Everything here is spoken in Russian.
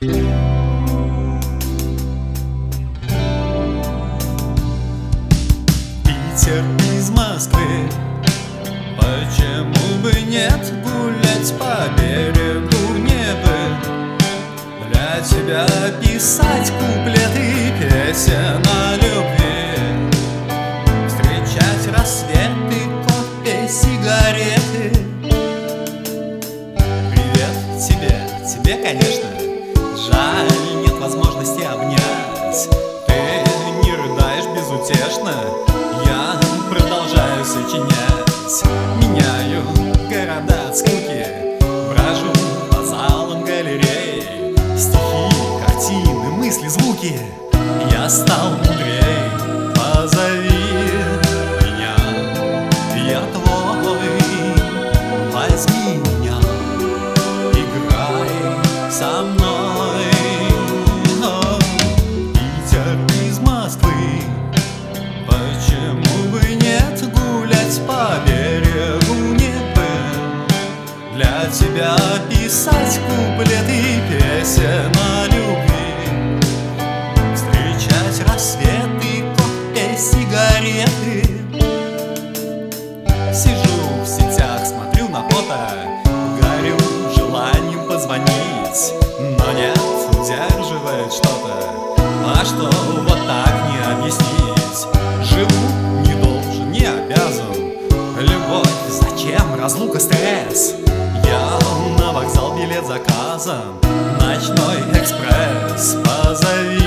Питер из Москвы, почему бы нет гулять по берегу Невы? Для тебя писать куплеты песен о любви, встречать рассветы, кофе, сигареты. Привет тебе, конечно. Жаль, нет возможности обнять. Ты не рыдаешь безутешно, я продолжаю сочинять. Меняю города от скуки, брожу по залам галерей. Стихи, картины, мысли, звуки. Я стал мудрей, позови меня, я твой. Возьми меня, играй со мной. Питер из Москвы, почему бы нет гулять по берегу Невы? Для тебя писать куплеты песен о любви, встречать рассветы, кофе, сигареты. Сижу в сетях, смотрю на фото, горю желанием позвонить, но нет, удерживает что-то. А что вот так не объяснить? Живу, не должен, не обязан. Любовь, зачем? Разлука, стресс. Я на вокзал билет заказан, ночной экспресс. Позови